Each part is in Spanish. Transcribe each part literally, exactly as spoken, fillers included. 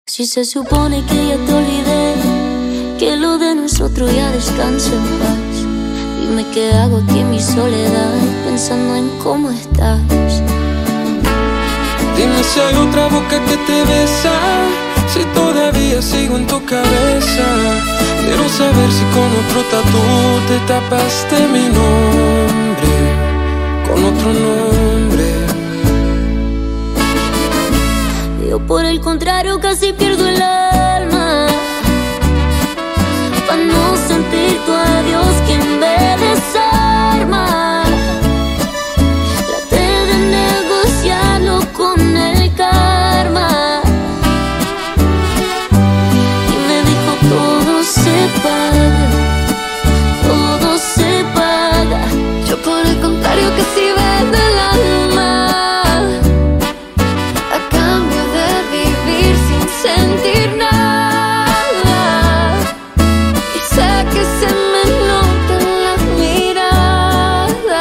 Si se supone que ya te olvidé, que lo de nosotros ya descansa en paz. Dime qué hago aquí en mi soledad, pensando en cómo estás. Dime si hay otra boca que te besa, si todavía sigo en tu cabeza. Quiero saber si con otro tatú te tapaste mi nombre, con otro nombre. Yo por el contrario casi pierdo el alma, pa' no sentir tu adiós que me desarma. Traté de negociarlo con el karma y me dijo todo se paga, todo se paga. Yo por el contrario casi vendo el alma sentir nada, y sé que se me nota en la mirada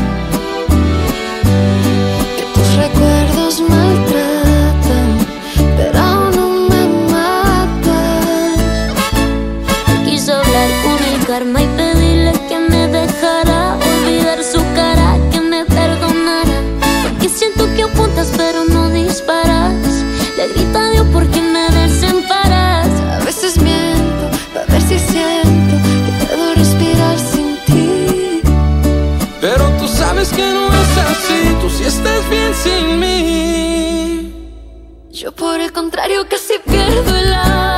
que tus recuerdos maltratan, pero aún no me matan. Quise hablar con el karma y pedirle que me dejara olvidar su cara, que me perdonara, porque siento que apuntas pero no disparas. Le grita a Dios porque me desemparas. A veces miento para ver si siento que puedo respirar sin ti, pero tú sabes que no es así, tú sí estás bien sin mí. Yo por el contrario casi pierdo el alma.